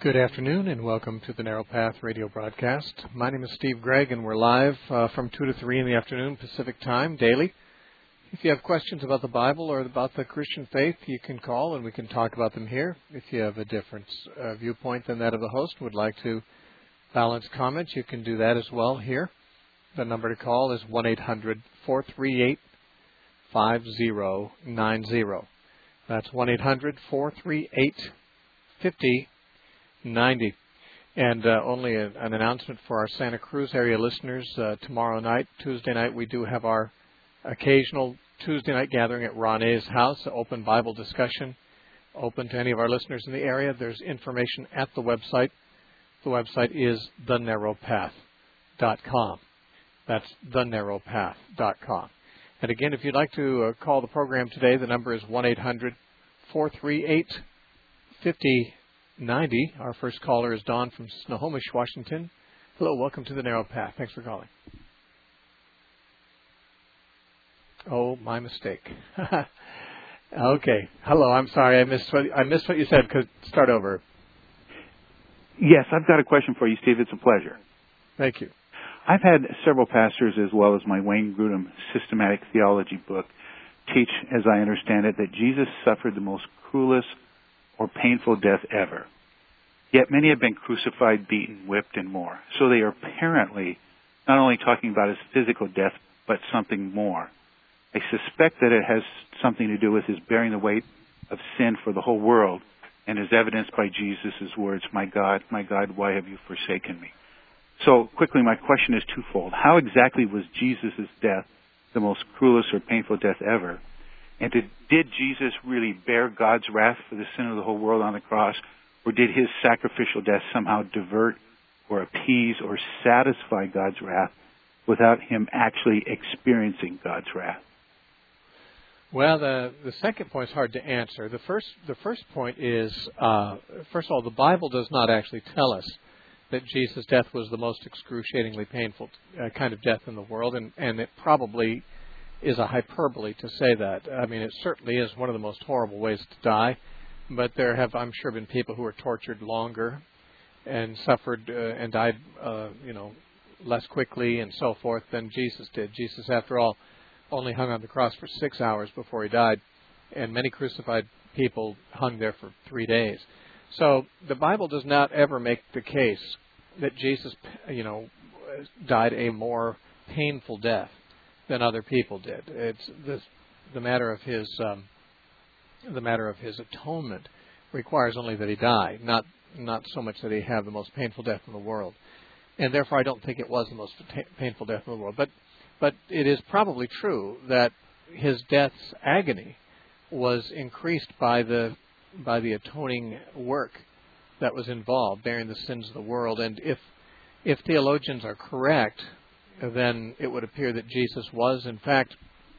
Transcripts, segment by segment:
Good afternoon and welcome to the Narrow Path radio broadcast. My name is Steve Gregg and we're live from 2 to 3 in the afternoon Pacific time daily. If you have questions about the Bible or about the Christian faith, you can call and we can talk about them here. If you have a different viewpoint than that of the host and would like to balance comments, you can do that as well here. The number to call is 1-800-438-5090. That's 1-800-438-5090. And only an announcement for our Santa Cruz area listeners. Tomorrow night, Tuesday night, we do have our occasional Tuesday night gathering at Ron's house, open Bible discussion, open to any of our listeners in the area. There's information at the website. The website is thenarrowpath.com. That's thenarrowpath.com. And again, if you'd like to call the program today, the number is 1-800-438-5090. Our first caller is Dawn from Snohomish, Washington. Hello, welcome to the Narrow Path. Thanks for calling. Oh, my mistake. Okay. Hello, I'm sorry. I missed what you said. Start over. Yes, I've got a question for you, Steve. It's a pleasure. Thank you. I've had several pastors, as well as my Wayne Grudem systematic theology book, teach, as I understand it, that Jesus suffered the most cruelest or painful death ever. Yet many have been crucified, beaten, whipped, and more. So they are apparently not only talking about his physical death, but something more. I suspect that it has something to do with his bearing the weight of sin for the whole world, and is evidenced by Jesus' words, my God, why have you forsaken me?" So quickly, my question is twofold. How exactly was Jesus' death the most cruelest or painful death ever? And did Jesus really bear God's wrath for the sin of the whole world on the cross? Or did his sacrificial death somehow divert or appease or satisfy God's wrath without him actually experiencing God's wrath? Well, the second point is hard to answer. The first point is, first of all, the Bible does not actually tell us that Jesus' death was the most excruciatingly painful kind of death in the world, and it probably is a hyperbole to say that. I mean, it certainly is one of the most horrible ways to die, but there have, I'm sure, been people who were tortured longer and suffered and died, less quickly and so forth than Jesus did. Jesus, after all, only hung on the cross for 6 hours before he died, and many crucified people hung there for 3 days. So the Bible does not ever make the case that Jesus, died a more painful death than other people did. It's the matter of his atonement requires only that he die, not so much that he have the most painful death in the world. And therefore, I don't think it was the most painful death in the world. But it is probably true that his death's agony was increased by the atoning work that was involved, bearing the sins of the world. And if theologians are correct, then it would appear that Jesus was, in fact,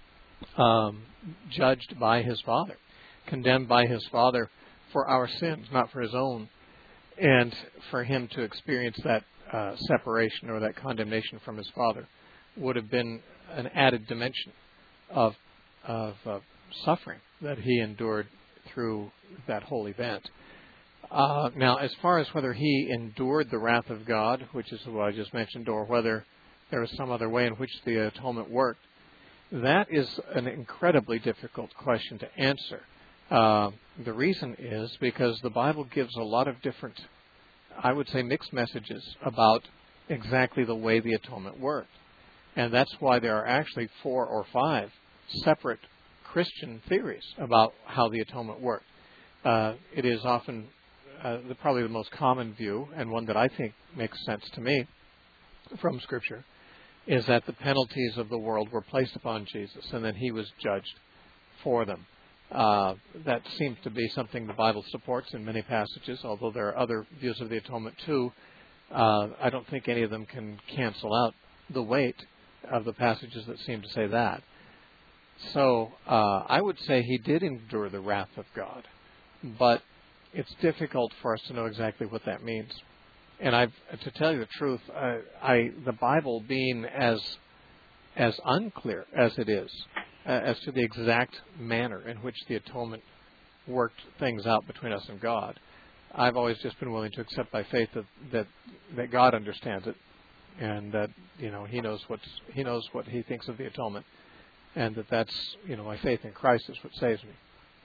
judged by his Father, condemned by his Father for our sins, not for his own. And for him to experience that separation or that condemnation from his Father would have been an added dimension of suffering that he endured through that whole event. Now, as far as whether he endured the wrath of God, which is what I just mentioned, or whether there was some other way in which the atonement worked, that is an incredibly difficult question to answer. The reason is because the Bible gives a lot of different, I would say, mixed messages about exactly the way the atonement worked. And that's why there are actually 4 or 5 separate Christian theories about how the atonement worked. It is often probably the most common view, and one that I think makes sense to me from Scripture, is that the penalties of the world were placed upon Jesus, and then he was judged for them. That seems to be something the Bible supports in many passages, although there are other views of the atonement too. I don't think any of them can cancel out the weight of the passages that seem to say that. So I would say he did endure the wrath of God, but it's difficult for us to know exactly what that means. And to tell you the truth, the Bible being as unclear as it is as to the exact manner in which the atonement worked things out between us and God, I've always just been willing to accept by faith that God understands it, and that He knows what He thinks of the atonement, and that's my faith in Christ is what saves me.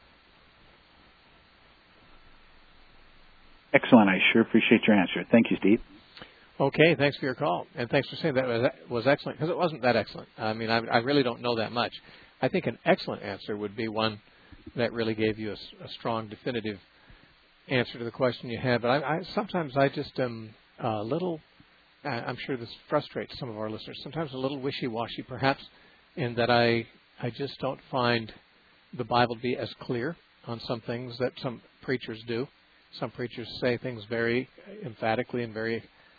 Excellent. I sure appreciate your answer. Thank you, Steve. Okay, thanks for your call, and thanks for saying that was excellent, because it wasn't that excellent. I mean, I really don't know that much. I think an excellent answer would be one that really gave you a strong, definitive answer to the question you had. But sometimes I just am a little, I'm sure this frustrates some of our listeners, sometimes a little wishy-washy perhaps, in that I just don't find the Bible to be as clear on some things that some preachers do. Some preachers say things very emphatically and very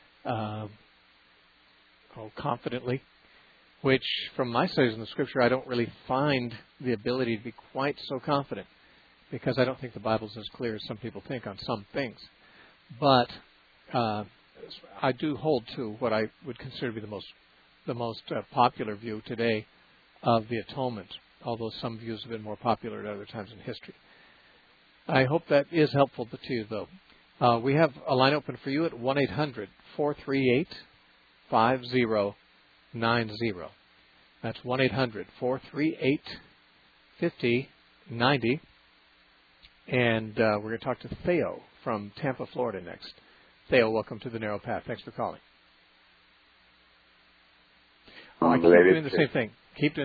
confidently, which from my studies in the Scripture I don't really find the ability to be quite so confident, because I don't think the Bible's as clear as some people think on some things. But I do hold to what I would consider to be the most popular view today of the atonement, although some views have been more popular at other times in history. I hope that is helpful to you, though. We have a line open for you at 1-800-438-5090. That's 1-800-438-5090. And we're going to talk to Theo from Tampa, Florida next. Theo, welcome to the Narrow Path. Thanks for calling. I keep doing the same thing.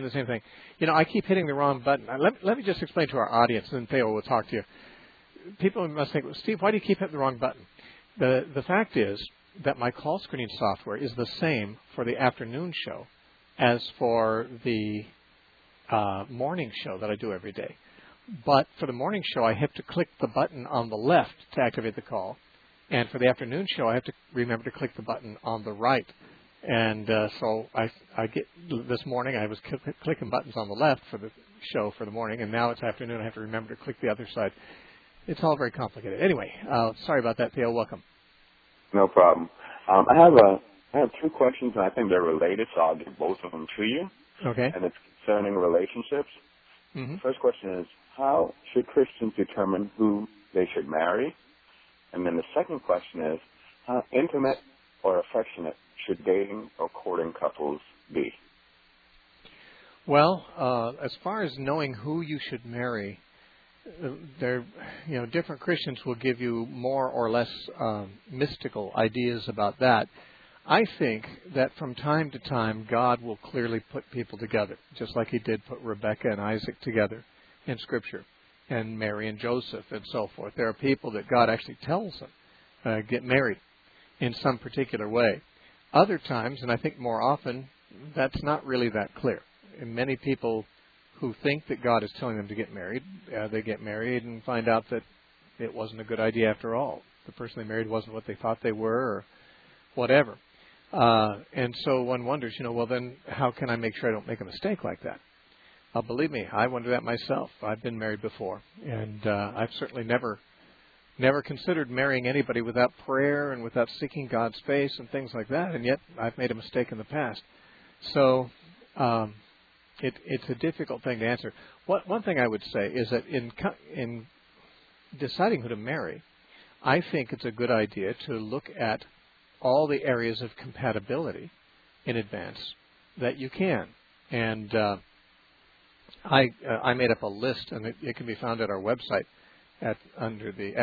I keep hitting the wrong button. Let me just explain to our audience, and then Theo will talk to you. People must think, well, Steve, why do you keep hitting the wrong button? The fact is that my call screening software is the same for the afternoon show as for the morning show that I do every day. But for the morning show, I have to click the button on the left to activate the call. And for the afternoon show, I have to remember to click the button on the right. And so I get this morning, I was clicking buttons on the left for the show for the morning, and now it's afternoon. I have to remember to click the other side. It's all very complicated. Anyway, sorry about that, Theo. Welcome. No problem. I have two questions, and I think they're related, so I'll give both of them to you. Okay. And it's concerning relationships. Mm-hmm. The first question is, how should Christians determine who they should marry? And then the second question is, how intimate or affectionate should dating or courting couples be? Well, as far as knowing who you should marry, different Christians will give you more or less mystical ideas about that. I think that from time to time, God will clearly put people together, just like He did put Rebecca and Isaac together in Scripture, and Mary and Joseph and so forth. There are people that God actually tells them get married in some particular way. Other times, and I think more often, that's not really that clear. And many people who think that God is telling them to get married, they get married and find out that it wasn't a good idea after all. The person they married wasn't what they thought they were, or whatever. And so one wonders, well, then how can I make sure I don't make a mistake like that? Believe me, I wonder that myself. I've been married before, and I've certainly never considered marrying anybody without prayer and without seeking God's face and things like that, and yet I've made a mistake in the past. So it's a difficult thing to answer. One thing I would say is that in deciding who to marry, I think it's a good idea to look at all the areas of compatibility in advance that you can. And I made up a list, and it can be found at our website under the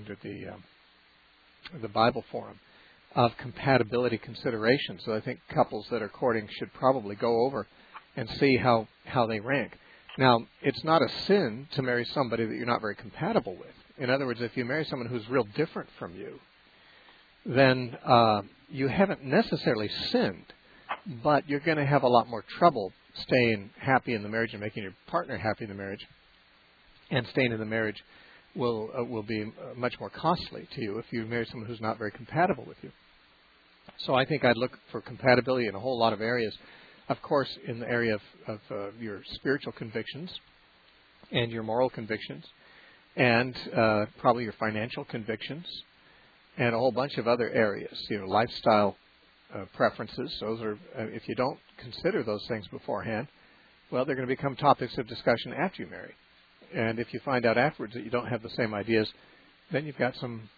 Bible Forum, of compatibility considerations. So I think couples that are courting should probably go over and see how they rank. Now, it's not a sin to marry somebody that you're not very compatible with. In other words, if you marry someone who's real different from you, then you haven't necessarily sinned, but you're going to have a lot more trouble staying happy in the marriage and making your partner happy in the marriage. And staying in the marriage will be much more costly to you if you marry someone who's not very compatible with you. So I think I'd look for compatibility in a whole lot of areas. Of course, in the area of your spiritual convictions and your moral convictions, and probably your financial convictions, and a whole bunch of other areas. Lifestyle preferences. Those are, if you don't consider those things beforehand, well, they're going to become topics of discussion after you marry. And if you find out afterwards that you don't have the same ideas, then you've got some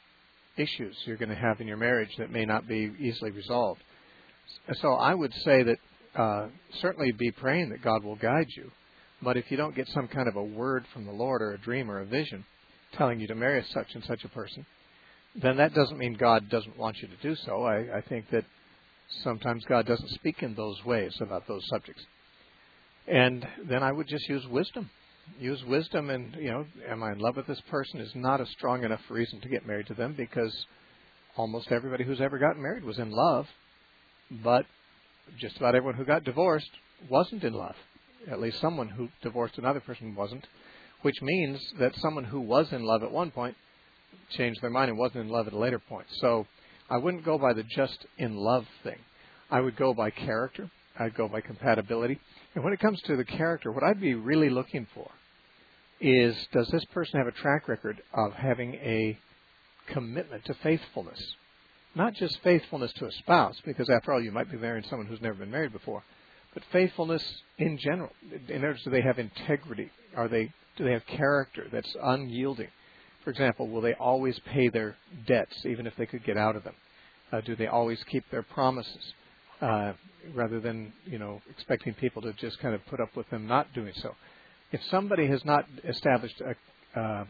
issues you're going to have in your marriage that may not be easily resolved. So I would say that certainly be praying that God will guide you. But if you don't get some kind of a word from the Lord or a dream or a vision telling you to marry such and such a person, then that doesn't mean God doesn't want you to do so. I think that sometimes God doesn't speak in those ways about those subjects. And then I would just use wisdom. Use wisdom, and, am I in love with this person is not a strong enough reason to get married to them, because almost everybody who's ever gotten married was in love, but just about everyone who got divorced wasn't in love. At least someone who divorced another person wasn't, which means that someone who was in love at one point changed their mind and wasn't in love at a later point. So I wouldn't go by the just in love thing. I would go by character. I'd go by compatibility. And when it comes to the character, what I'd be really looking for is, does this person have a track record of having a commitment to faithfulness? Not just faithfulness to a spouse, because after all, you might be marrying someone who's never been married before, but faithfulness in general. In other words, do they have integrity? Do they have character that's unyielding? For example, will they always pay their debts, even if they could get out of them? Do they always keep their promises, rather than, expecting people to just kind of put up with them not doing so? If somebody has not established a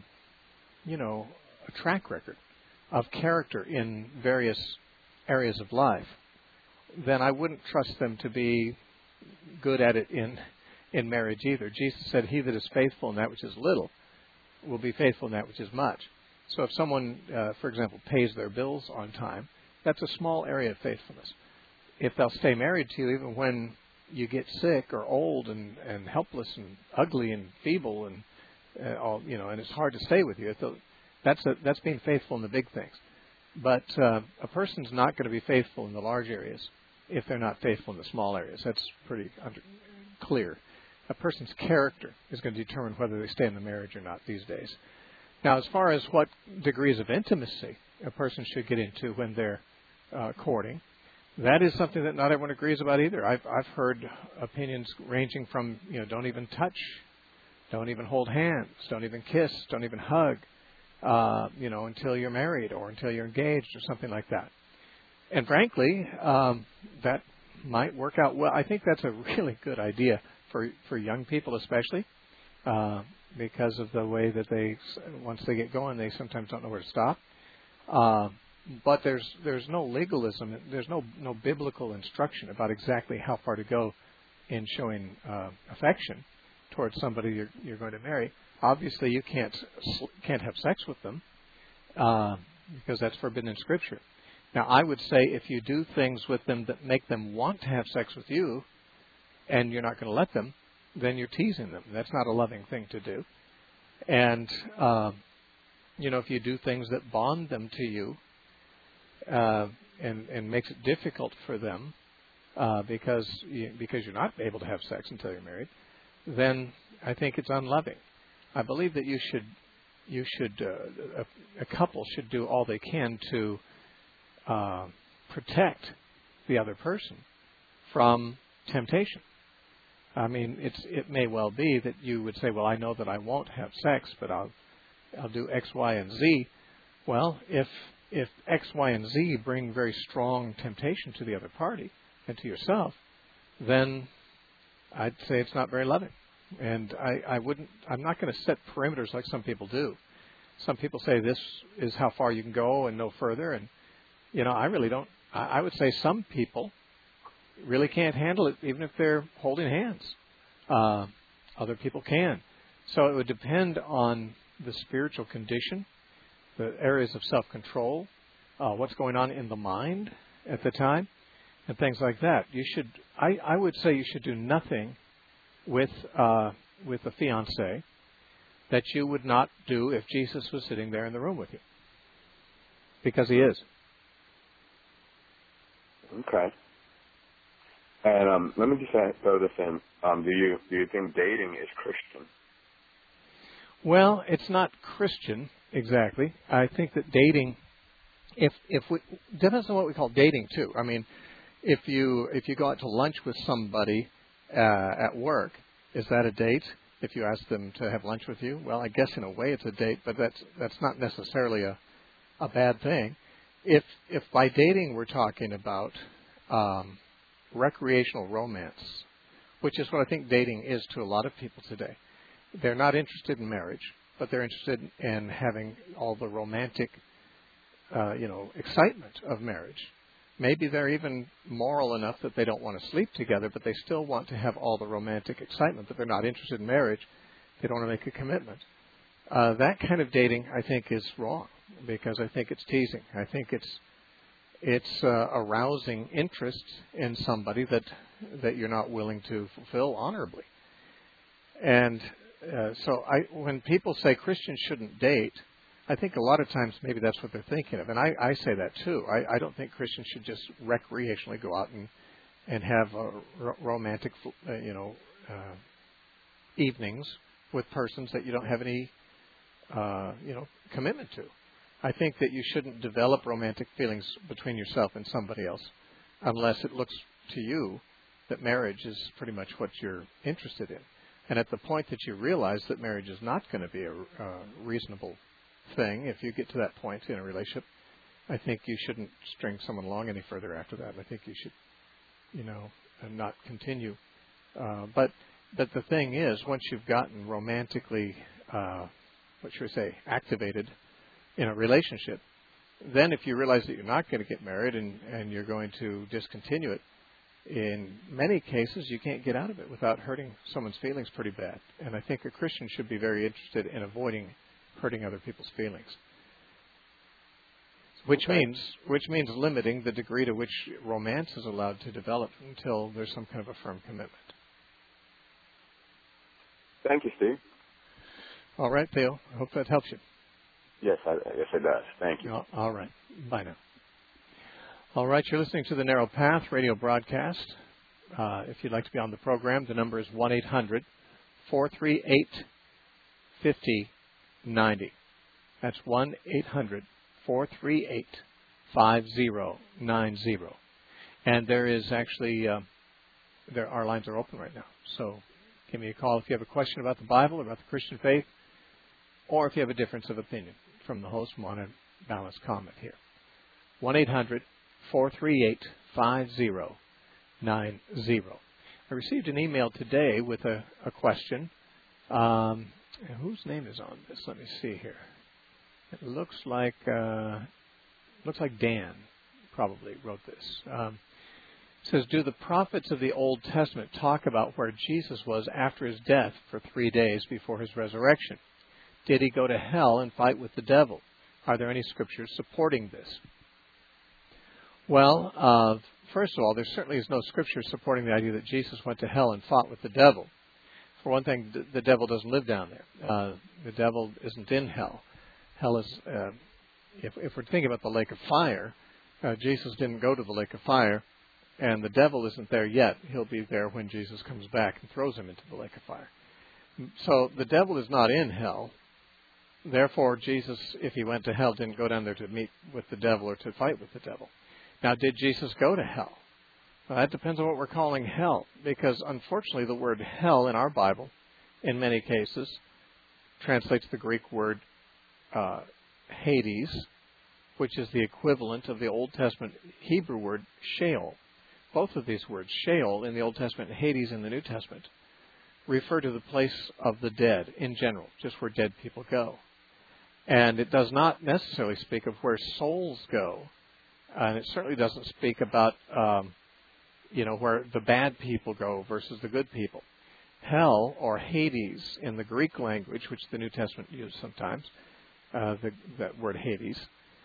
track record of character in various areas of life, then I wouldn't trust them to be good at it in marriage either. Jesus said, "He that is faithful in that which is little will be faithful in that which is much." So if someone, for example, pays their bills on time, that's a small area of faithfulness. If they'll stay married to you even when you get sick or old and helpless and ugly and feeble and and it's hard to stay with you, that's being faithful in the big things. But a person's not going to be faithful in the large areas if they're not faithful in the small areas. That's pretty clear. A person's character is going to determine whether they stay in the marriage or not these days. Now, as far as what degrees of intimacy a person should get into when they're courting, that is something that not everyone agrees about either. I've heard opinions ranging from, don't even touch, don't even hold hands, don't even kiss, don't even hug, until you're married or until you're engaged or something like that. And frankly, that might work out well. I think that's a really good idea for young people especially, because of the way that once they get going, they sometimes don't know where to stop. But there's no legalism. There's no biblical instruction about exactly how far to go in showing affection towards somebody you're going to marry. Obviously, you can't have sex with them because that's forbidden in Scripture. Now, I would say if you do things with them that make them want to have sex with you, and you're not going to let them, then you're teasing them. That's not a loving thing to do. And if you do things that bond them to you, and makes it difficult for them because you're not able to have sex until you're married, then I think it's unloving. I believe that a couple should do all they can to protect the other person from temptation. I mean, it may well be that you would say, well, I know that I won't have sex, but I'll do X, Y, and Z. Well, if X, Y, and Z bring very strong temptation to the other party and to yourself, then I'd say it's not very loving. And I'm not going to set perimeters like some people do. Some people say this is how far you can go and no further. And, I really don't. I would say some people really can't handle it even if they're holding hands. Other people can. So it would depend on the spiritual condition, the areas of self-control, what's going on in the mind at the time, and things like that. I would say you should do nothing with a fiancé that you would not do if Jesus was sitting there in the room with you, because he is. Okay. And let me just throw this in. Do you think dating is Christian? Well, it's not Christian exactly. I think that dating, depends on what we call dating too. I mean, if you go out to lunch with somebody at work, is that a date? If you ask them to have lunch with you, well, I guess in a way it's a date, but that's not necessarily a a bad thing. If by dating we're talking about recreational romance, which is what I think dating is to a lot of people today. They're not interested in marriage, but they're interested in having all the romantic, excitement of marriage. Maybe they're even moral enough that they don't want to sleep together, but they still want to have all the romantic excitement, but they're not interested in marriage. They don't want to make a commitment. That kind of dating, I think, is wrong, because I think it's teasing. I think it's arousing interest in somebody that you're not willing to fulfill honorably. And so when people say Christians shouldn't date, I think a lot of times maybe that's what they're thinking of. And I say that too. I don't think Christians should just recreationally go out and have romantic, evenings with persons that you don't have any, commitment to. I think that you shouldn't develop romantic feelings between yourself and somebody else unless it looks to you that marriage is pretty much what you're interested in. And at the point that you realize that marriage is not going to be a reasonable thing, if you get to that point in a relationship, I think you shouldn't string someone along any further after that. I think you should, not continue. But the thing is, once you've gotten romantically, activated in a relationship, then if you realize that you're not going to get married and you're going to discontinue it, in many cases you can't get out of it without hurting someone's feelings pretty bad. And I think a Christian should be very interested in avoiding hurting other people's feelings. Which means limiting the degree to which romance is allowed to develop until there's some kind of a firm commitment. Thank you, Steve. All right, Theo. I hope that helps you. Yes, it does. Thank you. All right. Bye now. All right, you're listening to the Narrow Path radio broadcast. If you'd like to be on the program, the number is 1-800-438-5090. That's 1-800-438-5090. And there is actually, our lines are open right now. So give me a call if you have a question about the Bible or about the Christian faith, or if you have a difference of opinion from the host and want a balanced comment here. 1-800-438-5090. I received an email today with a question. Whose name is on this? Let me see here. It looks like Dan probably wrote this. It says, do the prophets of the Old Testament talk about where Jesus was after his death for 3 days before his resurrection? Did he go to hell and fight with the devil? Are there any scriptures supporting this? Well, first of all, there certainly is no scripture supporting the idea that Jesus went to hell and fought with the devil. For one thing, the devil doesn't live down there. The devil isn't in hell. Hell is, if we're thinking about the lake of fire, Jesus didn't go to the lake of fire, and the devil isn't there yet. He'll be there when Jesus comes back and throws him into the lake of fire. So the devil is not in hell. Therefore, Jesus, if he went to hell, didn't go down there to meet with the devil or to fight with the devil. Now, did Jesus go to hell? Well, that depends on what we're calling hell, because unfortunately the word hell in our Bible, in many cases, translates the Greek word Hades, which is the equivalent of the Old Testament Hebrew word Sheol. Both of these words, Sheol in the Old Testament and Hades in the New Testament, refer to the place of the dead in general, just where dead people go. And it does not necessarily speak of where souls go. And it certainly doesn't speak about, where the bad people go versus the good people. Hell, or Hades in the Greek language, which the New Testament uses sometimes, that word Hades,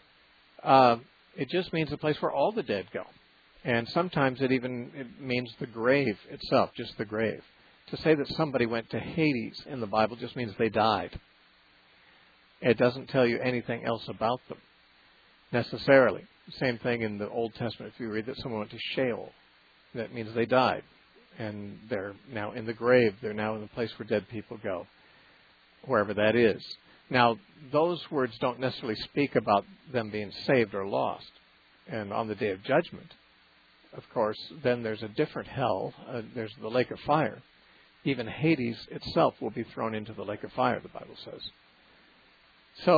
it just means the place where all the dead go. And sometimes it means the grave itself, just the grave. To say that somebody went to Hades in the Bible just means they died. It doesn't tell you anything else about them, necessarily. Same thing in the Old Testament. If you read that someone went to Sheol, that means they died. And they're now in the grave. They're now in the place where dead people go, wherever that is. Now, those words don't necessarily speak about them being saved or lost. And on the day of judgment, of course, then there's a different hell. There's the lake of fire. Even Hades itself will be thrown into the lake of fire, the Bible says. So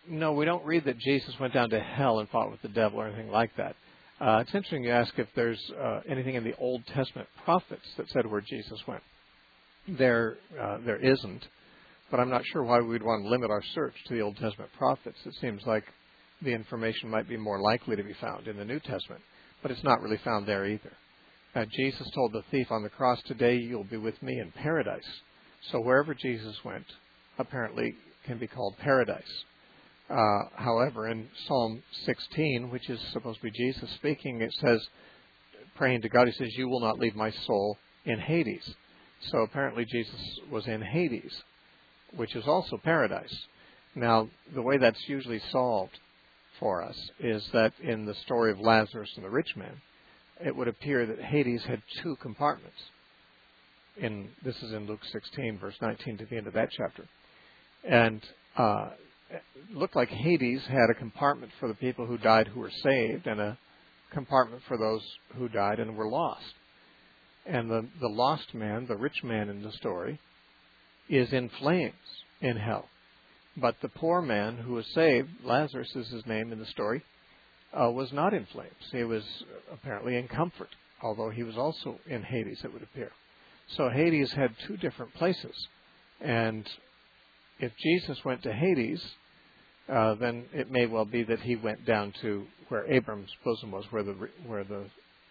No, we don't read that Jesus went down to hell and fought with the devil or anything like that. It's interesting you ask if there's anything in the Old Testament prophets that said where Jesus went. There isn't, but I'm not sure why we'd want to limit our search to the Old Testament prophets. It seems like the information might be more likely to be found in the New Testament, but it's not really found there either. Jesus told the thief on the cross, "Today you'll be with me in paradise." So wherever Jesus went, apparently can be called paradise. However, in Psalm 16, which is supposed to be Jesus speaking, it says, praying to God, he says, "You will not leave my soul in Hades." So apparently Jesus was in Hades, which is also paradise. Now, the way that's usually solved for us is that in the story of Lazarus and the rich man, it would appear that Hades had two compartments. This is in Luke 16, verse 19 to the end of that chapter. And it looked like Hades had a compartment for the people who died who were saved and a compartment for those who died and were lost. And the lost man, the rich man in the story, is in flames in hell. But the poor man who was saved, Lazarus is his name in the story, was not in flames. He was apparently in comfort, although he was also in Hades, it would appear. So Hades had two different places. And if Jesus went to Hades, then it may well be that he went down to where Abram's bosom was, where the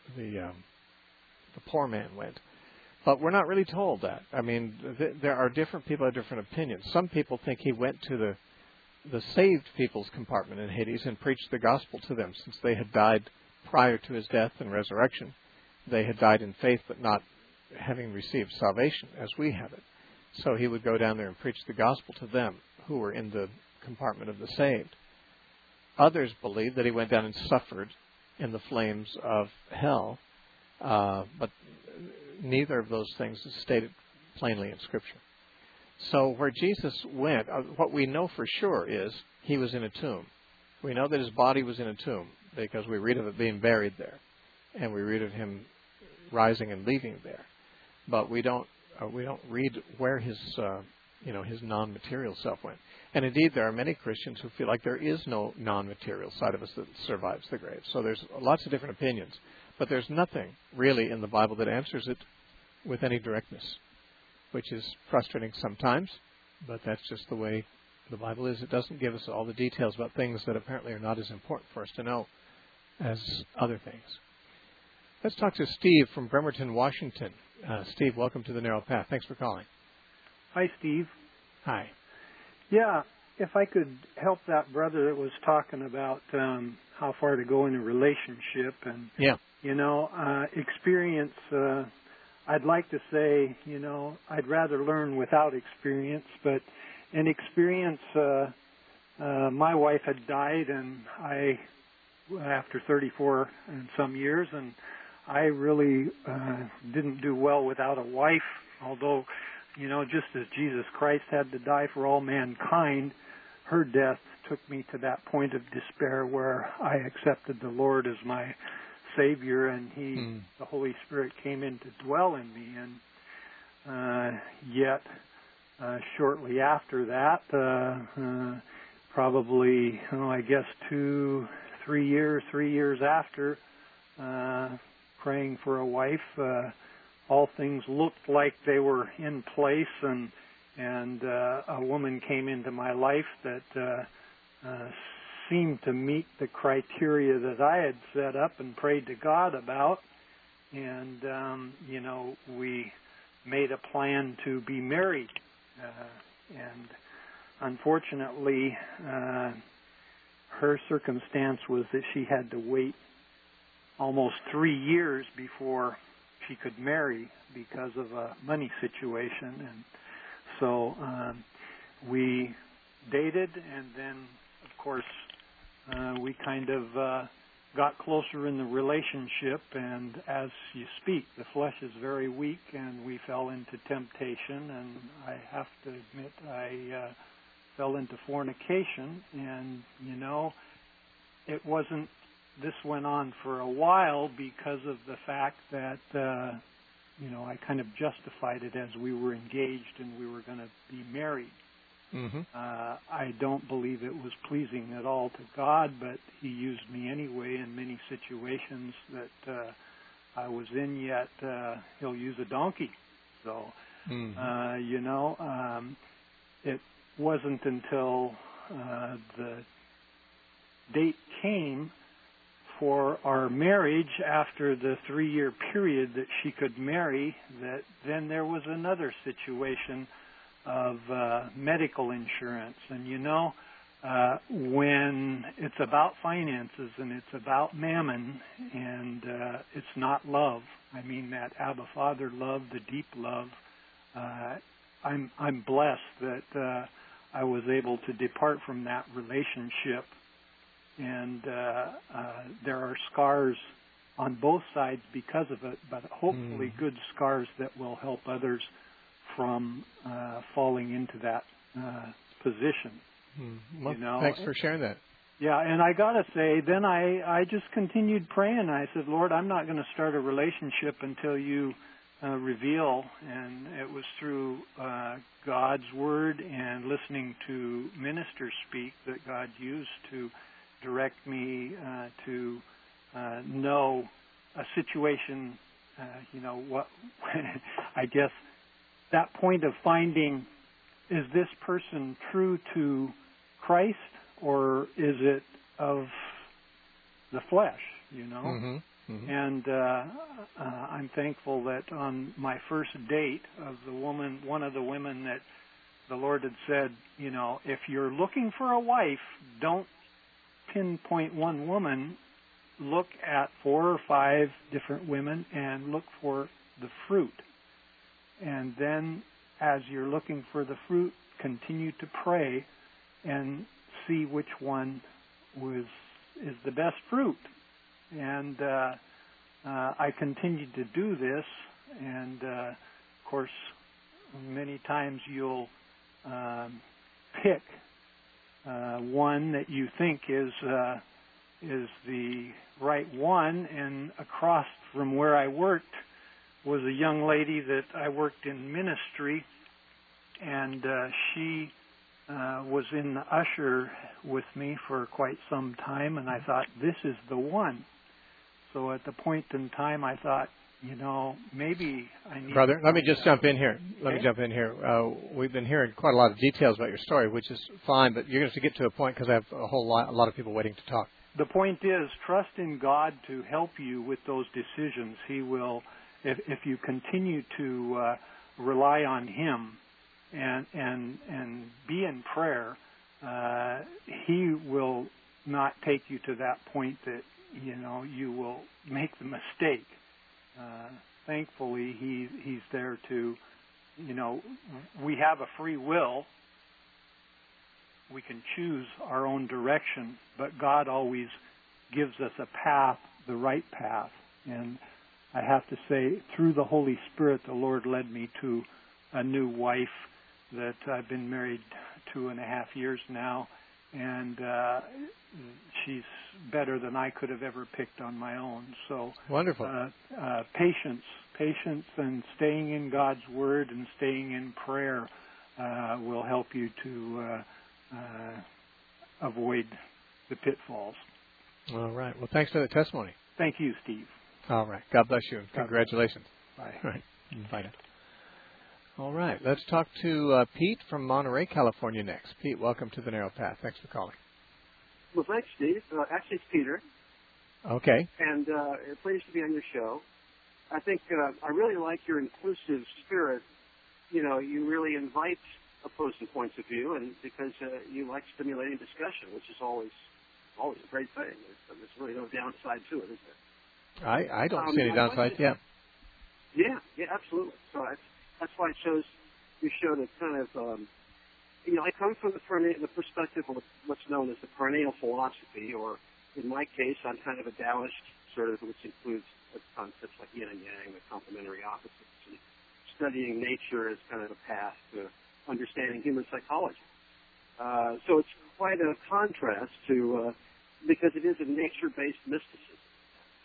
poor man went. But we're not really told that. I mean, there are different people have different opinions. Some people think he went to the saved people's compartment in Hades and preached the gospel to them, since they had died prior to his death and resurrection. They had died in faith, but not having received salvation as we have it. So he would go down there and preach the gospel to them who were in the compartment of the saved. Others believe that he went down and suffered in the flames of hell, but neither of those things is stated plainly in Scripture. So where Jesus went, what we know for sure is he was in a tomb. We know that his body was in a tomb because we read of it being buried there, and we read of him rising and leaving there. But we don't read where his non-material self went. And indeed, there are many Christians who feel like there is no non-material side of us that survives the grave. So there's lots of different opinions. But there's nothing really in the Bible that answers it with any directness, which is frustrating sometimes, but that's just the way the Bible is. It doesn't give us all the details about things that apparently are not as important for us to know as other things. Let's talk to Steve from Bremerton, Washington. Steve, welcome to The Narrow Path. Thanks for calling. Hi, Steve. Hi. Yeah, if I could help that brother that was talking about how far to go in a relationship and, experience, I'd like to say, I'd rather learn without experience, but in experience, my wife had died after 34 and some years, and I really didn't do well without a wife, although, just as Jesus Christ had to die for all mankind, her death took me to that point of despair where I accepted the Lord as my Savior, and the Holy Spirit came in to dwell in me. And yet, shortly after that, probably, 3 years after, praying for a wife, all things looked like they were in place, and a woman came into my life that seemed to meet the criteria that I had set up and prayed to God about. And, we made a plan to be married. And unfortunately, her circumstance was that she had to wait almost 3 years before she could marry because of a money situation. And so we dated, and then, of course, we kind of got closer in the relationship. And as you speak, the flesh is very weak, and we fell into temptation. And I have to admit, I fell into fornication. And, it wasn't, this went on for a while because of the fact that, I kind of justified it as we were engaged and we were going to be married. Mm-hmm. I don't believe it was pleasing at all to God, but He used me anyway in many situations that I was in, yet He'll use a donkey. So, it wasn't until the date came for our marriage after the 3-year period that she could marry, that then there was another situation of medical insurance. And when it's about finances and it's about mammon and it's not love, I mean that Abba Father love, the deep love, I'm blessed that I was able to depart from that relationship. And there are scars on both sides because of it, but hopefully good scars that will help others from falling into that position. Well, thanks for sharing that. Yeah, and I got to say, then I just continued praying. I said, Lord, I'm not going to start a relationship until you reveal. And it was through God's Word and listening to ministers speak that God used to direct me to know a situation, what I guess that point of finding, is this person true to Christ or is it of the flesh, Mm-hmm. Mm-hmm. And I'm thankful that on my first date of one of the women that the Lord had said, if you're looking for a wife, don't pinpoint one woman, look at 4 or 5 different women and look for the fruit. And then as you're looking for the fruit, continue to pray and see which one is the best fruit. And I continued to do this, and of course many times you'll pick one that you think is the right one. And across from where I worked was a young lady that I worked in ministry, and she was in the usher with me for quite some time, and I thought, this is the one. So at the point in time, I thought, maybe I need... Brother, let me just jump in here. Okay. We've been hearing quite a lot of details about your story, which is fine, but you're going to have to get to a point because I have a lot of people waiting to talk. The point is, trust in God to help you with those decisions. He will, if you continue to rely on Him and be in prayer, He will not take you to that point that you will make the mistake. Thankfully, He's there to, we have a free will. We can choose our own direction, but God always gives us a path, the right path. And I have to say, through the Holy Spirit, the Lord led me to a new wife that I've been married 2.5 years now, and she's better than I could have ever picked on my own. So wonderful. Patience, and staying in God's Word and staying in prayer will help you to avoid the pitfalls. All right. Well, thanks for the testimony. Thank you, Steve. All right. God bless you. Congratulations. Bye. All right. Bye now. All right. Let's talk to Pete from Monterey, California next. Pete, welcome to The Narrow Path. Thanks for calling. Well, thanks, Steve. Actually, it's Peter. Okay. And pleased to be on your show. I think I really like your inclusive spirit. You really invite opposing points of view, and because you like stimulating discussion, which is always a great thing. There's really no downside to it, is there? I don't see any downside. Yeah. Yeah, absolutely. So that's why I chose your show to kind of, I come from the perspective of what's known as the perennial philosophy, or in my case, I'm kind of a Taoist sort of, which includes concepts like yin and yang, the complementary opposites, and studying nature as kind of a path to understanding human psychology. So it's quite a contrast to, because it is a nature-based mysticism,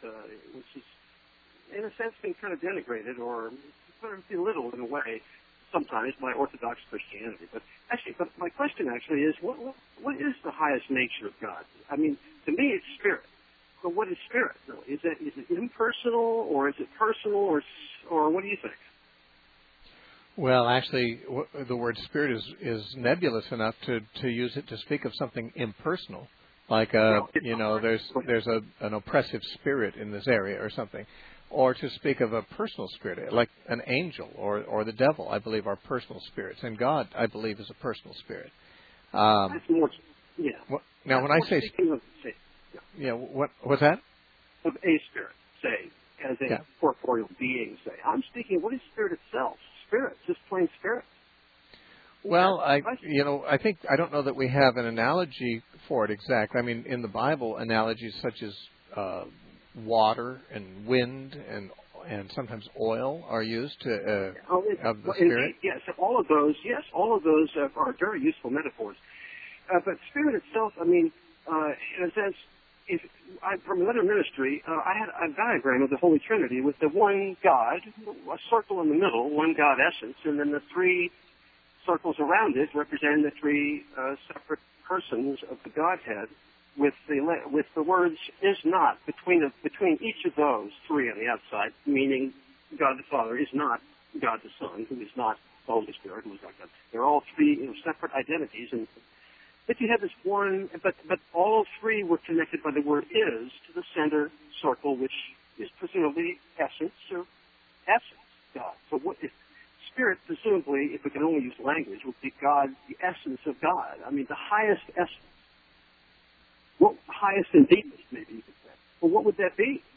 which is, in a sense, been kind of denigrated or kind of belittled in a way. sometimes by Orthodox Christianity. But my question actually is, what is the highest nature of God? I mean, to me, it's spirit. So what is spirit, really? Is it impersonal, or is it personal, or what do you think? Well, actually, the word spirit is nebulous enough to use it to speak of something impersonal, like there's an oppressive spirit in this area or something, or to speak of a personal spirit, like an angel or the devil. I believe are personal spirits, and God, I believe, is a personal spirit. That's more, yeah. Now, when I say, what's that? Of a spirit, say, as a corporeal being, say. I'm speaking. What is spirit itself? Spirit, just plain spirit. Well, I think I don't know that we have an analogy for it exact. I mean, in the Bible, analogies such as water and wind and sometimes oil are used to of the spirit. Yes, all of those are very useful metaphors. But spirit itself, I mean, in a sense, from another ministry, I had a diagram of the Holy Trinity with the one God, a circle in the middle, one God essence, and then the three circles around it representing the three separate persons of the Godhead, with the words "is not" between each of those three on the outside, meaning God the Father is not God the Son, who is not the Holy Spirit, who is not God. They're all three separate identities, and if you have this one, but all three were connected by the word "is" to the center circle, which is presumably essence or essence, God. So what if spirit, presumably, if we can only use language, would be God, the essence of God. I mean, the highest essence. Well, highest and deepest, maybe you could say. Well, what would that be?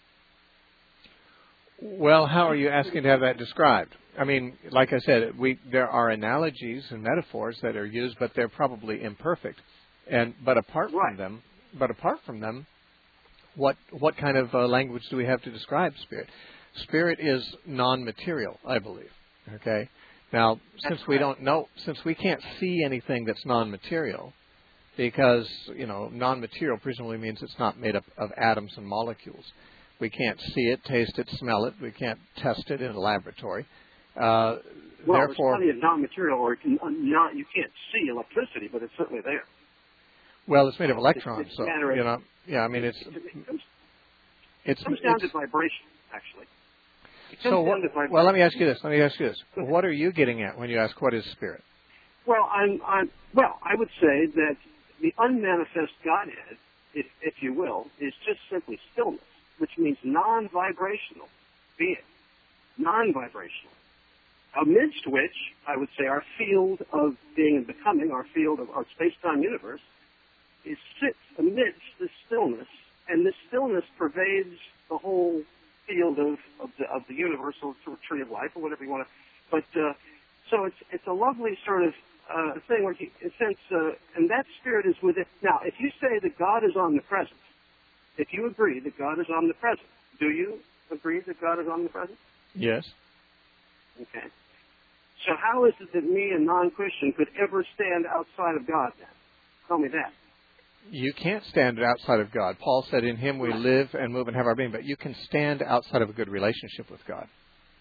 Well, how are you asking to have that described? I mean, like I said, there are analogies and metaphors that are used, but they're probably imperfect. But apart from them, what kind of language do we have to describe spirit? Spirit is non-material, I believe. Okay. Now, since we can't see anything that's non-material, because non-material presumably means it's not made up of atoms and molecules. We can't see it, taste it, smell it. We can't test it in a laboratory. Well, therefore, there's plenty of non-material, or you can't see electricity, but it's certainly there. Well, it's made of electrons, it's so I mean, it comes down to vibration, actually. Well, let me ask you this. What are you getting at when you ask what is spirit? Well, I would say that the unmanifest Godhead, if you will, is just simply stillness, which means non-vibrational being, non-vibrational, amidst which I would say our field of being and becoming, our field of our space-time universe, sits amidst this stillness, and this stillness pervades the whole field of the universal sort of tree of life, or whatever you want to. But so it's a lovely sort of thing where, and that spirit is within. Now, if you say that God is omnipresent, if you agree that God is omnipresent, do you agree that God is omnipresent? Yes. Okay. So how is it that me, a non-Christian, could ever stand outside of God then? Tell me that. You can't stand outside of God. Paul said, in Him we live and move and have our being, but you can stand outside of a good relationship with God.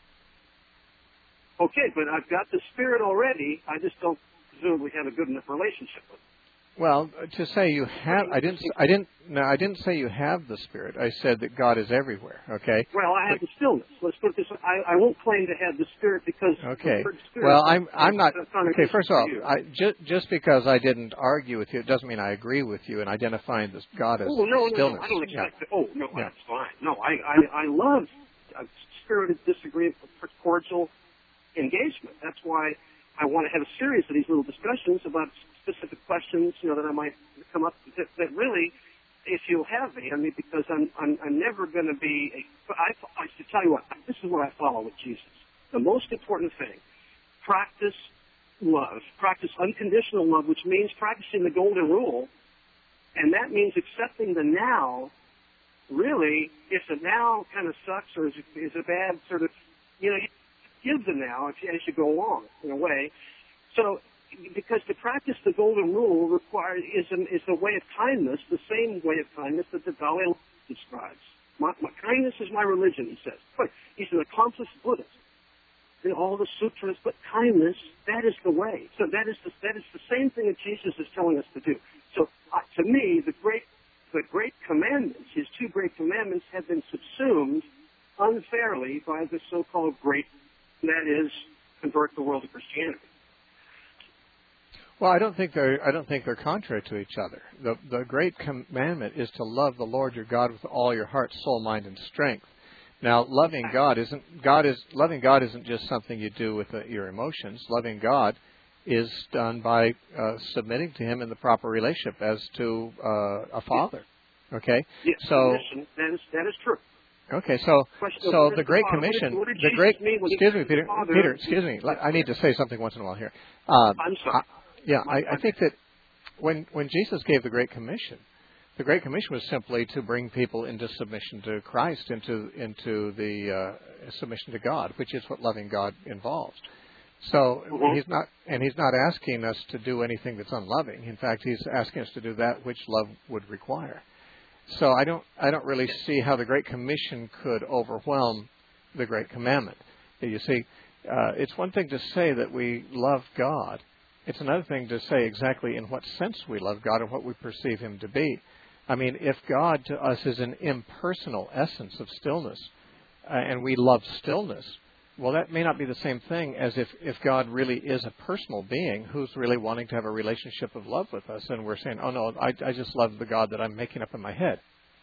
Okay, but I've got the Spirit already. I just don't presumably have a good enough relationship with it. Well, to say you have, I didn't say you have the Spirit. I said that God is everywhere. Okay. Well, I have the stillness. Let's put it this way. I won't claim to have the Spirit because okay. The word Spirit. Well, I'm not. Okay. First of all, just because I didn't argue with you, it doesn't mean I agree with you in identifying this God as stillness. No, I don't expect it. Oh no, that's fine. No, I love spirited disagreement, cordial engagement. That's why I want to have a series of these little discussions about specific questions, that I might come up with that really, if you'll have me, I mean, because I'm never going to be I should tell you what, this is what I follow with Jesus. The most important thing, practice love, practice unconditional love, which means practicing the golden rule, and that means accepting the now. Really, if the now kind of sucks or is a bad sort of, you give the now as you go along, in a way. So, because to practice the golden rule is a way of kindness, the same way of kindness that the Dalai Lama describes. My kindness is my religion, he says. But he's an accomplished Buddhist. in all the sutras, but kindness, that is the way. So that is the same thing that Jesus is telling us to do. So to me, the great commandments, his two great commandments, have been subsumed unfairly by the so-called great, that is, convert the world to Christianity. Well, I don't think they're contrary to each other. The great commandment is to love the Lord your God with all your heart, soul, mind, and strength. Now, loving God isn't just something you do with your emotions. Loving God is done by submitting to Him in the proper relationship as to a father. Okay, yes, so that is true. Okay, so the Great Commission, excuse me, Peter, excuse me. I need to say something once in a while here. I'm sorry. I think that when Jesus gave the Great Commission was simply to bring people into submission to Christ, into the submission to God, which is what loving God involves. So he's not asking us to do anything that's unloving. In fact, he's asking us to do that which love would require. So I don't really see how the Great Commission could overwhelm the Great Commandment. You see, it's one thing to say that we love God. It's another thing to say exactly in what sense we love God and what we perceive Him to be. I mean, if God to us is an impersonal essence of stillness, and we love stillness, well, that may not be the same thing as if God really is a personal being who's really wanting to have a relationship of love with us, and we're saying, oh, no, I just love the God that I'm making up in my head.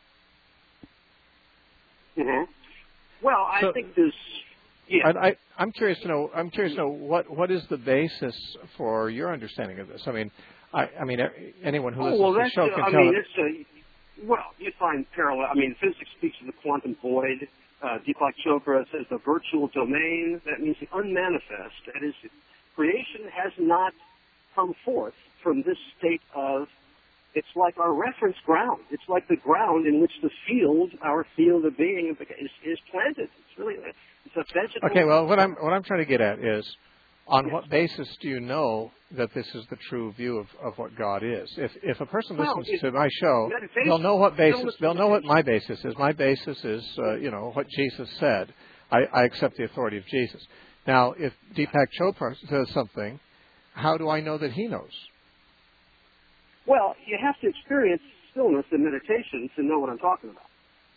Mm-hmm. Well, I think there's... Yeah. I'm curious to know what is the basis for your understanding of this? I mean, anyone who listens to the show can tell. Well, you find parallel. I mean, physics speaks of the quantum void. Deepak Chopra says the virtual domain. That means the unmanifest. That is, creation has not come forth from this state of. It's like our reference ground. It's like the ground in which our field of being is planted. It's really. It's a vegetable. Okay, well, what I'm trying to get at is, on what basis do you know that this is the true view of what God is? If a person listens to my show, they'll know what basis. They'll know what my basis is. My basis is, what Jesus said. I accept the authority of Jesus. Now, if Deepak Chopra says something, how do I know that he knows? Well, you have to experience stillness and meditation to know what I'm talking about.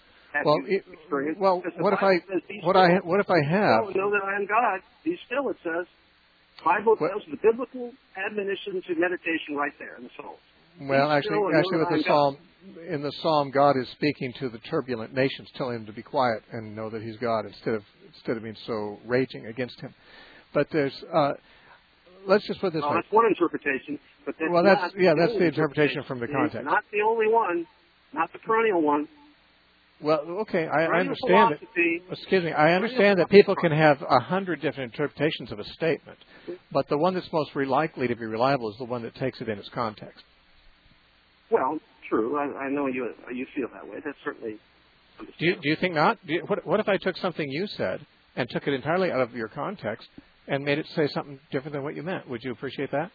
What if I have? Know that I am God. Be still. It says. Bible tells the biblical admonition to meditation right there in the Psalms. Well, actually, with the Psalm, God is speaking to the turbulent nations, telling them to be quiet and know that He's God instead of being so raging against Him. But there's, let's just put this way. That's one interpretation, but that's the interpretation from the context. Not the only one, not the perennial one. Well, okay, I understand it. Excuse me, I understand that people can have 100 different interpretations of a statement, but the one that's most likely to be reliable is the one that takes it in its context. Well, true. I know you feel that way. That's certainly. Do you think not? What if I took something you said and took it entirely out of your context and made it say something different than what you meant? Would you appreciate that?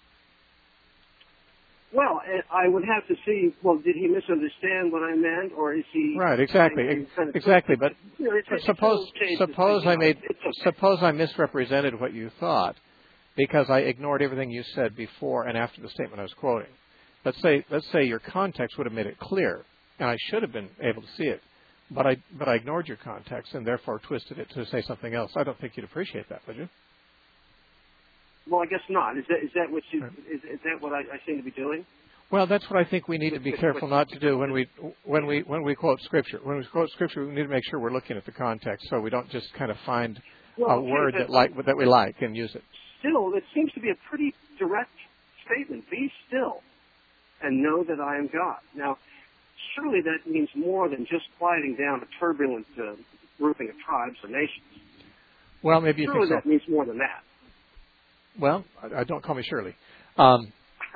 Well, I would have to see. Well, did he misunderstand what I meant, or is he right? Exactly, exactly. But suppose I misrepresented what you thought because I ignored everything you said before and after the statement I was quoting. Let's say your context would have made it clear, and I should have been able to see it, but I ignored your context and therefore twisted it to say something else. I don't think you'd appreciate that, would you? Well, I guess not. Is that what you? Is that what I seem to be doing? Well, that's what I think we need to be careful not to do when we quote Scripture. When we quote Scripture, we need to make sure we're looking at the context, so we don't just kind of find a word that we like and use it. Still, it seems to be a pretty direct statement. Be still and know that I am God. Now, surely that means more than just quieting down a turbulent grouping of tribes or nations. Well, maybe you think so. Surely that means more than that. Well, don't call me Shirley. Okay.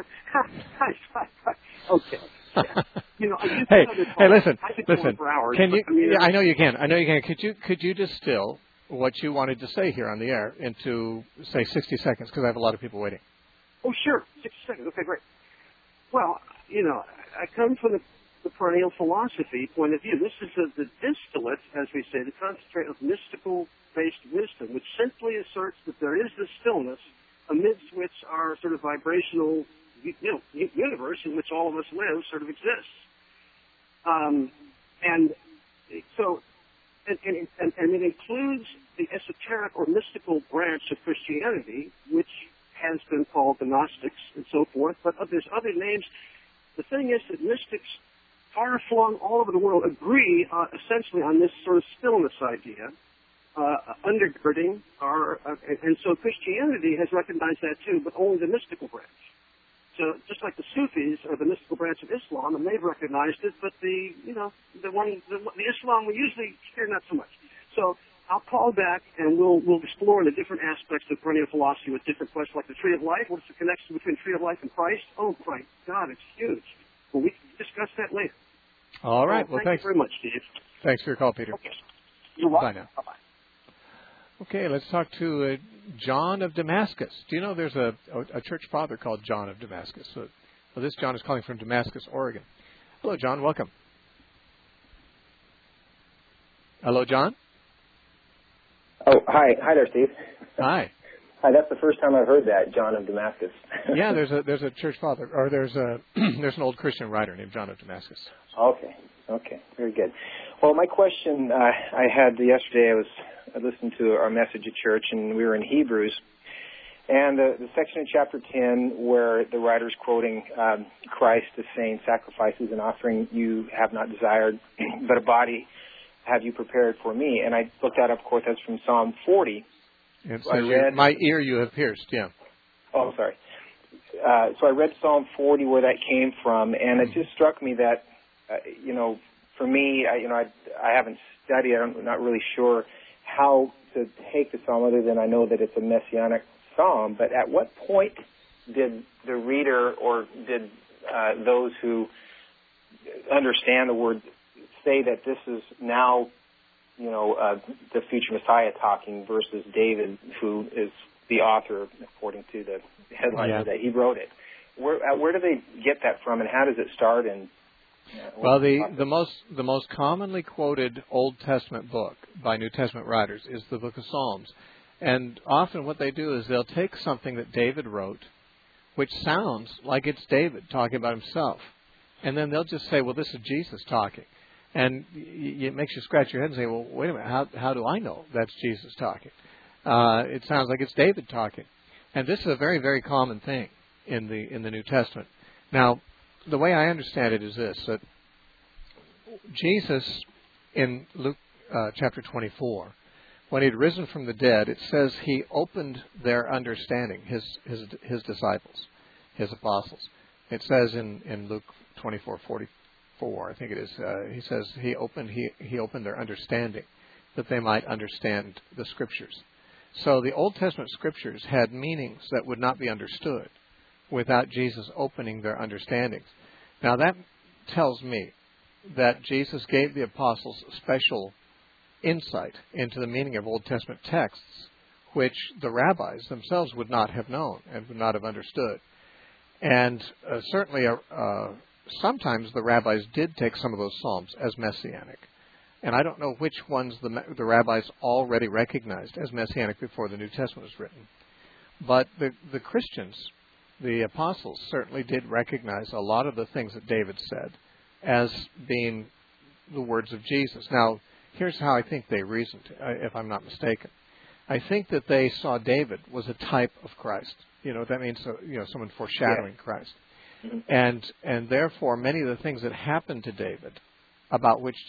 Yeah. Hey, listen. For hours, can you? I know you can. Could you distill what you wanted to say here on the air into, say, 60 seconds? Because I have a lot of people waiting. Oh, sure. 60 seconds. Okay, great. Well, I come from the perennial philosophy point of view. This is the distillate, as we say, the concentrate of mystical stillness-based wisdom, which simply asserts that there is this stillness amidst which our sort of vibrational, universe in which all of us live sort of exists. And it includes the esoteric or mystical branch of Christianity, which has been called the Gnostics and so forth, but there's other names. The thing is that mystics far-flung all over the world agree essentially on this sort of stillness idea, undergirding and so Christianity has recognized that too, but only the mystical branch. So just like the Sufis are the mystical branch of Islam, and they've recognized it, but the Islam we usually hear not so much. So I'll call back and we'll explore the different aspects of perennial philosophy with different questions, like the Tree of Life. What's the connection between Tree of Life and Christ? Oh, my God, it's huge. Well, we can discuss that later. All right. Well, thank you very much, Steve. Thanks for your call, Peter. Okay. You're welcome. Bye now. Bye-bye. Okay, let's talk to John of Damascus. Do you know there's a church father called John of Damascus? So this John is calling from Damascus, Oregon. Hello, John. Welcome. Hello, John. Oh, hi there, Steve. Hi. Hi. That's the first time I've heard that, John of Damascus. Yeah, there's a church father, or there's an old Christian writer named John of Damascus. Okay, very good. Well, my question I had yesterday, I listened to our message at church, and we were in Hebrews, and the section in chapter 10 where the writer's quoting Christ as saying, "Sacrifices and offering you have not desired, but a body have you prepared for me." And I looked that up, of course, that's from Psalm 40. And so my ear you have pierced, yeah. Oh, I'm sorry. So I read Psalm 40 where that came from, and it just struck me that, for me, I haven't studied. I'm not really sure how to take the psalm other than I know that it's a messianic psalm. But at what point did the reader or did those who understand the word say that this is now, the future Messiah talking versus David, who is the author, according to the headline that he wrote it? Where do they get that from, and how does it start? And well, the most commonly quoted Old Testament book by New Testament writers is the Book of Psalms, and often what they do is they'll take something that David wrote, which sounds like it's David talking about himself, and then they'll just say, "Well, this is Jesus talking." And it makes you scratch your head and say, well, wait a minute, how do I know that's Jesus talking? It sounds like it's David talking. And this is a very, very common thing in the New Testament. Now, the way I understand it is this, that Jesus, in Luke chapter 24, when he had risen from the dead, it says he opened their understanding, his disciples, his apostles. It says in Luke 24:44, I think it is. He says he opened their understanding that they might understand the Scriptures. So the Old Testament Scriptures had meanings that would not be understood without Jesus opening their understandings. Now that tells me that Jesus gave the apostles special insight into the meaning of Old Testament texts, which the rabbis themselves would not have known and would not have understood. And certainly sometimes the rabbis did take some of those psalms as messianic. And I don't know which ones the rabbis already recognized as messianic before the New Testament was written. But the Christians, the apostles, certainly did recognize a lot of the things that David said as being the words of Jesus. Now, here's how I think they reasoned, if I'm not mistaken. I think that they saw David was a type of Christ. You know what that means? So, someone foreshadowing Christ. And therefore, many of the things that happened to David, about which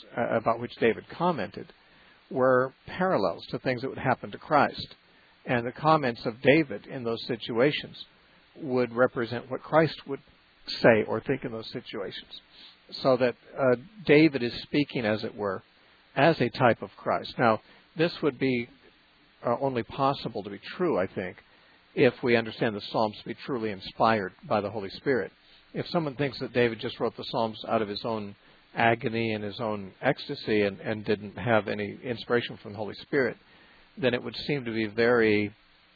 David commented, were parallels to things that would happen to Christ. And the comments of David in those situations would represent what Christ would say or think in those situations. So that David is speaking, as it were, as a type of Christ. Now, this would be only possible to be true, I think, if we understand the Psalms to be truly inspired by the Holy Spirit. If someone thinks that David just wrote the Psalms out of his own agony and his own ecstasy and didn't have any inspiration from the Holy Spirit, then it would seem to be very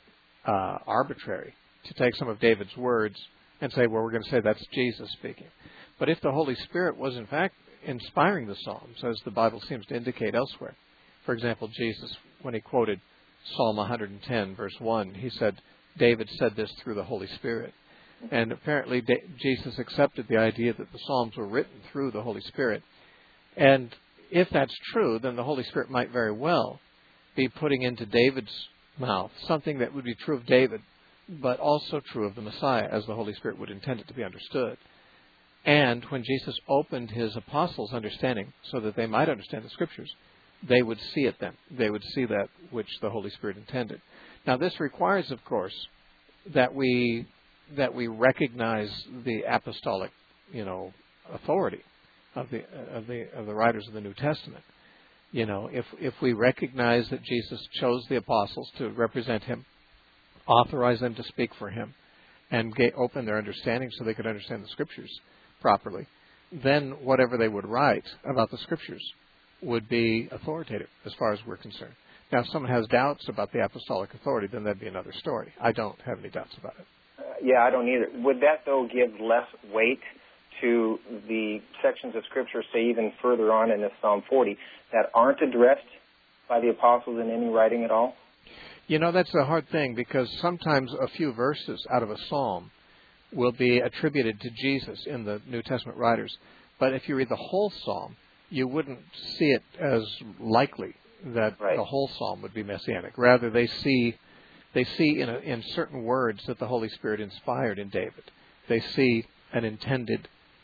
arbitrary to take some of David's words and say, well, we're going to say that's Jesus speaking. But if the Holy Spirit was in fact inspiring the Psalms, as the Bible seems to indicate elsewhere, for example, Jesus when he quoted Psalm 110, verse 1, he said, David said this through the Holy Spirit. And apparently Jesus accepted the idea that the Psalms were written through the Holy Spirit. And if that's true, then the Holy Spirit might very well be putting into David's mouth something that would be true of David, but also true of the Messiah, as the Holy Spirit would intend it to be understood. And when Jesus opened his apostles' understanding so that they might understand the Scriptures, they would see it then. They would see that which the Holy Spirit intended. Now, this requires, of course, that we recognize the apostolic, authority of the writers of the New Testament. If we recognize that Jesus chose the apostles to represent him, authorize them to speak for him, and open their understanding so they could understand the Scriptures properly, then whatever they would write about the Scriptures would be authoritative as far as we're concerned. Now, if someone has doubts about the apostolic authority, then that'd be another story. I don't have any doubts about it. Yeah, I don't either. Would that, though, give less weight to the sections of Scripture, say even further on in this Psalm 40, that aren't addressed by the apostles in any writing at all? That's a hard thing, because sometimes a few verses out of a psalm will be attributed to Jesus in the New Testament writers. But if you read the whole psalm, you wouldn't see it as likely that the whole psalm would be messianic. Rather, they see in certain words that the Holy Spirit inspired in David. They see an intended,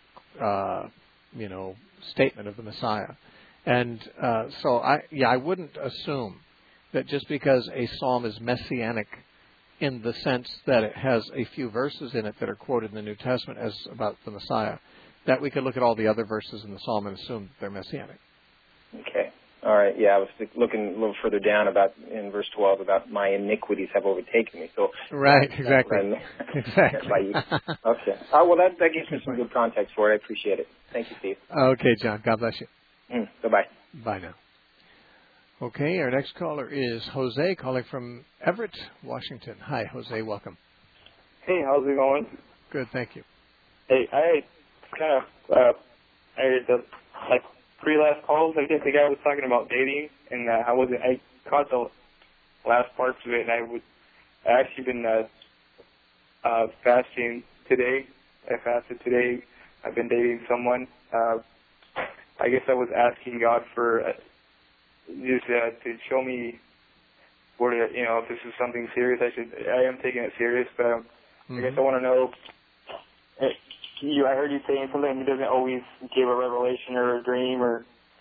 statement of the Messiah. And so I wouldn't assume that just because a psalm is messianic in the sense that it has a few verses in it that are quoted in the New Testament as about the Messiah, that we could look at all the other verses in the psalm and assume that they're messianic. Okay. All right. Yeah, I was looking a little further down in verse 12 about my iniquities have overtaken me. So right, exactly. Exactly. Okay. Well, that gives me some good context for it. I appreciate it. Thank you, Steve. Okay, John. God bless you. Bye-bye. Bye now. Okay, our next caller is Jose, calling from Everett, Washington. Hi, Jose. Welcome. Hey, how's it going? Good, thank you. Hey, I kind of pre-last calls, I guess the guy was talking about dating, and I caught the last parts of it, and I actually been fasting today. I fasted today. I've been dating someone. I guess I was asking God for just to show me where if this is something serious. I am taking it serious, but I guess I want to know. I heard you saying something. He doesn't always give a revelation or a dream or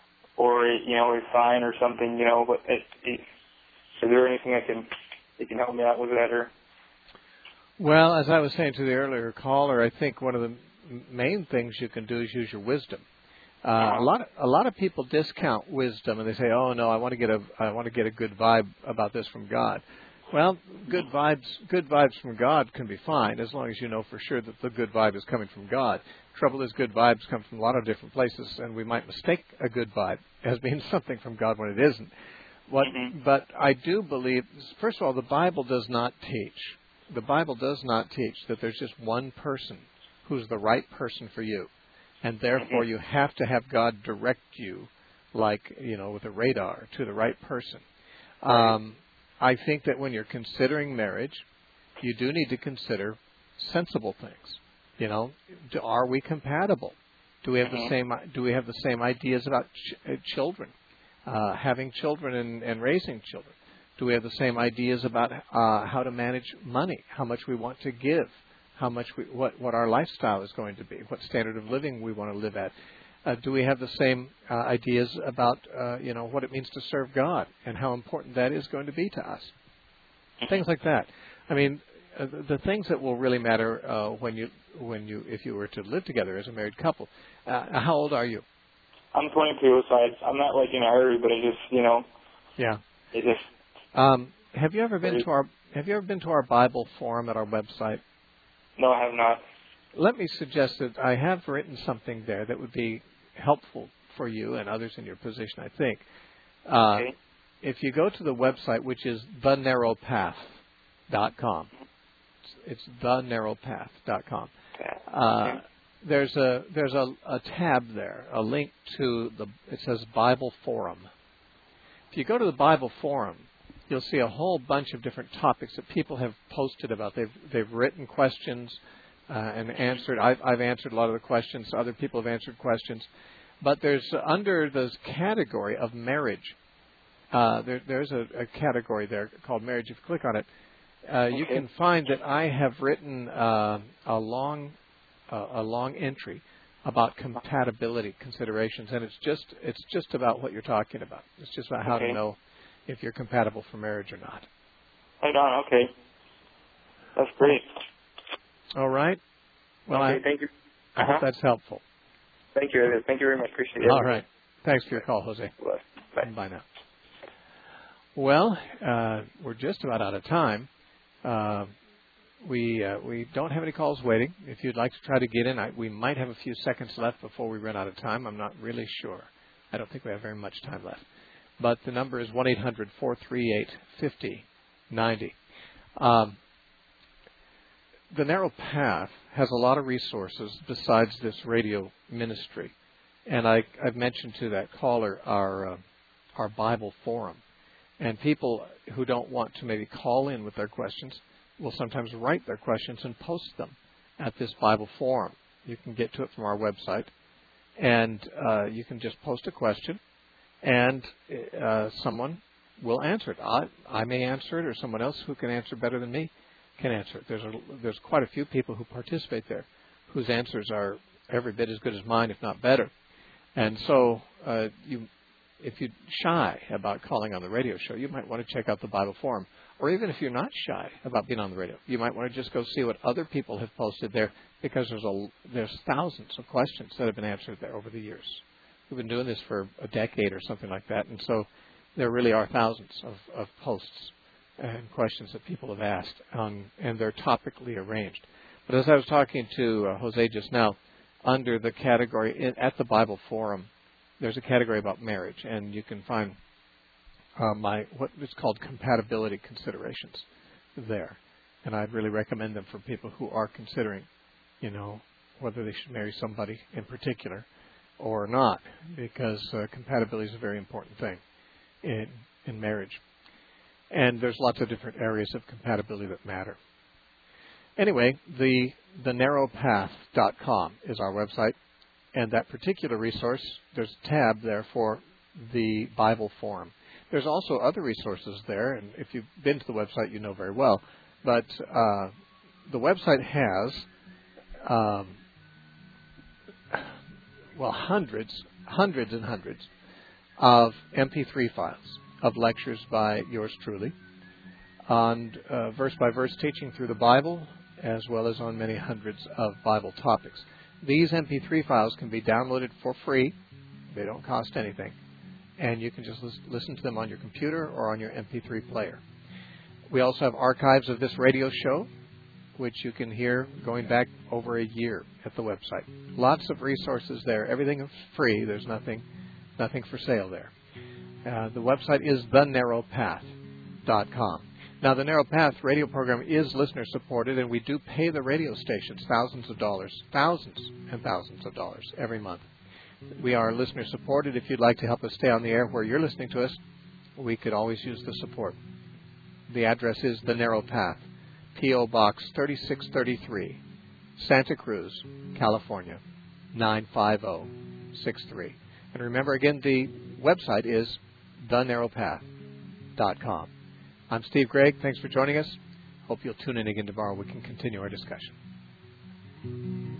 a sign or something. But is there anything that can help me out with that? Or? Well, as I was saying to the earlier caller, I think one of the main things you can do is use your wisdom. A lot of people discount wisdom and they say, "Oh no, I want to get a good vibe about this from God." Well, good vibes from God can be fine as long as you know for sure that the good vibe is coming from God. Trouble is, good vibes come from a lot of different places, and we might mistake a good vibe as being something from God when it isn't. But I do believe, first of all, the Bible does not teach. The Bible does not teach that there's just one person who's the right person for you, and therefore you have to have God direct you, like with a radar, to the right person. I think that when you're considering marriage, you do need to consider sensible things. Are we compatible? Do we have the same ideas about children, having children and raising children? Do we have the same ideas about how to manage money, how much we want to give, what our lifestyle is going to be, what standard of living we want to live at? Do we have the same ideas about what it means to serve God and how important that is going to be to us? Things like that. I mean, the things that will really matter if you were to live together as a married couple. How old are you? I'm 22, so I'm not in a hurry, but it just Yeah. It just. Have you ever been to our Bible forum at our website? No, I have not. Let me suggest that I have written something there that would be helpful for you and others in your position, I think. Okay. If you go to the website, which is thenarrowpath.com, it's thenarrowpath.com. There's a tab there, a link to it says Bible Forum. If you go to the Bible Forum, you'll see a whole bunch of different topics that people have posted about. They've written questions and answered. I've answered a lot of the questions. Other people have answered questions. But there's under this category of marriage, there's a category there called marriage. If you click on it, you can find that I have written a long entry about compatibility considerations, and it's just about what you're talking about. It's just about how to know if you're compatible for marriage or not. Right on. Okay, that's great. All right. Well, thank you. I hope that's helpful. Thank you. Thank you very much. Appreciate it. All right. Thanks for your call, Jose. Bye. Bye now. Well, we're just about out of time. We don't have any calls waiting. If you'd like to try to get in, we might have a few seconds left before we run out of time. I'm not really sure. I don't think we have very much time left. But the number is 1-800-438-5090. The Narrow Path has a lot of resources besides this radio ministry. And I've mentioned to that caller our Bible Forum. And people who don't want to maybe call in with their questions will sometimes write their questions and post them at this Bible Forum. You can get to it from our website. And you can just post a question, and someone will answer it. I may answer it, or someone else who can answer better than me can answer it. There's quite a few people who participate there whose answers are every bit as good as mine, if not better. And so if you're shy about calling on the radio show, you might want to check out the Bible Forum. Or even if you're not shy about being on the radio, you might want to just go see what other people have posted there, because there's thousands of questions that have been answered there over the years. We've been doing this for a decade or something like that, and so there really are thousands of posts and questions that people have asked, and they're topically arranged. But as I was talking to Jose just now, under the category at the Bible Forum, there's a category about marriage, and you can find what is called compatibility considerations there. And I'd really recommend them for people who are considering, whether they should marry somebody in particular or not, because compatibility is a very important thing in marriage. And there's lots of different areas of compatibility that matter. Anyway, the narrowpath.com is our website, and that particular resource, there's a tab there for the Bible Forum. There's also other resources there, and if you've been to the website, you know very well. But the website has, hundreds and hundreds of MP3 files of lectures by yours truly, on verse-by-verse teaching through the Bible, as well as on many hundreds of Bible topics. These MP3 files can be downloaded for free. They don't cost anything. And you can just listen to them on your computer or on your MP3 player. We also have archives of this radio show, which you can hear going back over a year at the website. Lots of resources there. Everything is free. There's nothing for sale there. The website is thenarrowpath.com. Now, the Narrow Path radio program is listener supported, and we do pay the radio stations thousands and thousands of dollars every month. We are listener supported. If you'd like to help us stay on the air where you're listening to us, we could always use the support. The address is The Narrow Path, P.O. Box 3633, Santa Cruz, California, 95063. And remember again, the website is thenarrowpath.com. I'm Steve Gregg. Thanks for joining us. Hope you'll tune in again tomorrow. We can continue our discussion.